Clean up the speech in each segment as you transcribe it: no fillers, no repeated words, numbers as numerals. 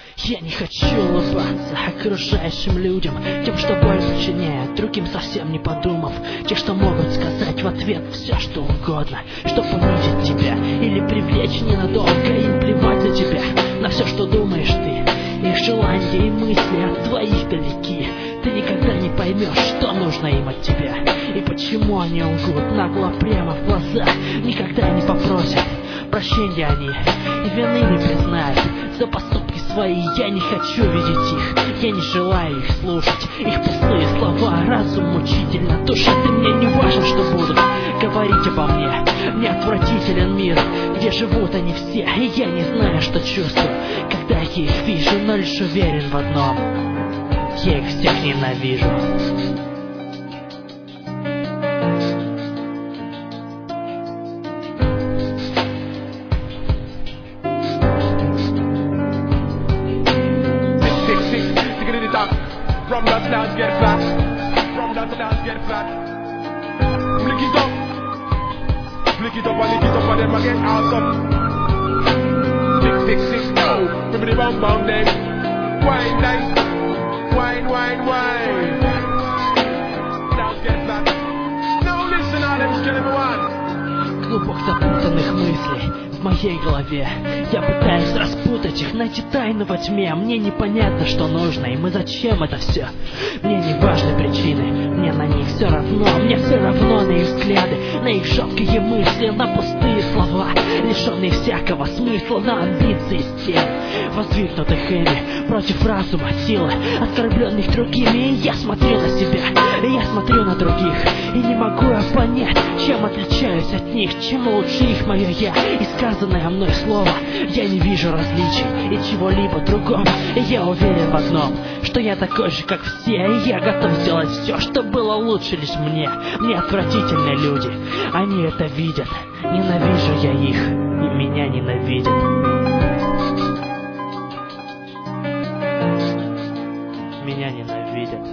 Я не хочу улыбаться окружающим людям, тем, что боль причиняет, другим совсем не подумав, те, что могут сказать в ответ все, что угодно, чтоб унизить тебя или привлечь ненадолго, им плевать на тебя, на все, что думаешь ты. Их желания и мысли от твоих далеки. Ты никогда не поймешь, что нужно им от тебя, и почему они лгут нагло прямо в глаза. Никогда не попросят прощения они, и вины не признают за поступки свои. Я не хочу видеть их, я не желаю их слушать, их пустые слова, разум мучительно душит. И мне не важно, что будут говорить обо мне. Мне отвратителен мир, где живут они все, и я не знаю, что чувствую, когда я их вижу, но лишь уверен в одном: я их всех ненавижу. From that dance get flat. From that dance get flat. Flick it up. Flick it up and lick it up and then I get awesome. Tick, no. Remember the bum bum then. Wine nice. Wine. Dance get flat. Now listen all them killing me one. Клубок запутанных мыслей в моей голове. Я пытаюсь распутать их, найти тайну во тьме. Мне непонятно, что нужно им и зачем это все. Мне не важны причины, мне на них все равно. Мне все равно на их взгляды, на их жёсткие мысли, на пустые слова, лишенные всякого смысла, на амбиции стен, воздвигнутых ими против разума, силы, оскорбленных другими. И я смотрю на себя, и я смотрю на других, и не могу я понять, чем отличаюсь от них, чем лучше их мое я. И сказанное мной слово, я не вижу различий и чего-либо другого. И я уверен в одном, что я такой же, как все, и я готов сделать все, что было лучше лишь мне. Мне отвратительны люди, они это видят. Ненавижу я их, и меня ненавидят. Меня ненавидят.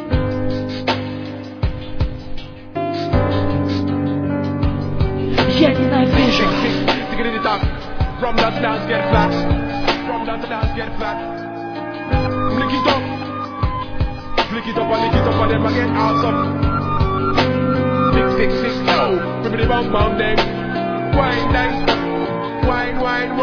Я ненавижу. From that dance get flat. From that dance get flat. Flick it up. Flick it up and lick it up and then I get awesome. Tick, no. Remember the bum bum then. Wine nice. Wine.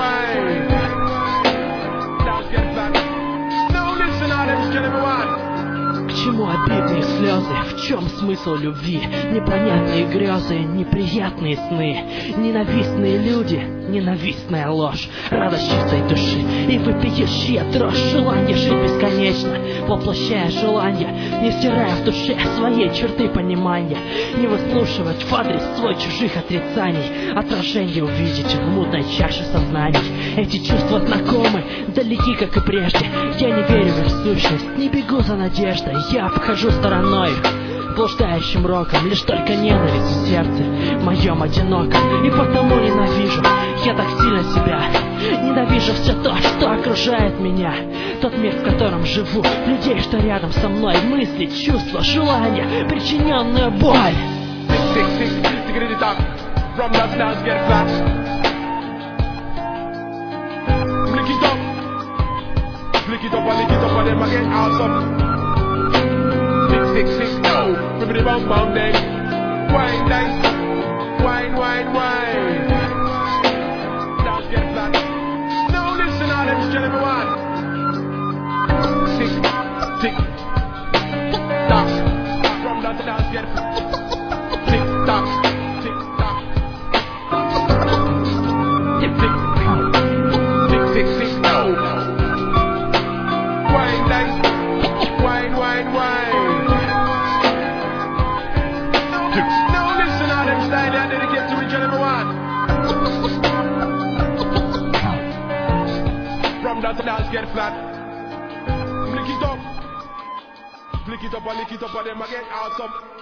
Dance get flat. Now listen all them killing me one. К чему обидные слезы? В чем смысл любви? Непонятные грезы, неприятные сны, ненавистные люди, ненавистная ложь, радость чистой души и вопиющая дрожь, желание жить бесконечно, воплощая желание, не стирая в душе своей черты понимания, не выслушивать в адрес свой чужих отрицаний, отражение увидеть в мутной чаше сознаний. Эти чувства знакомы, далеки, как и прежде. Я не верю в их сущность, не бегу за надеждой, я обхожу стороной блуждающим роком, лишь только ненависть в сердце моем одиноком. И потому ненавижу я так сильно себя, ненавижу все то, что окружает меня, тот мир, в котором живу, людей, что рядом со мной, мысли, чувства, желания, причиненная боль. From that dance get flat. Flick it up. Flick it up and lick it up and then I get awesome. Tick, no. Remember the bum bum then. Wine nice. Wine. Dance get flat. Now listen all them killing me one. Tick, tock. From that dance get flat. Tick tock. Tick, no. Wine nice. Wine. Now listen all them style I dedicate to each and every one. From that dance get flat. Flick it up and lick it up and then I get awesome.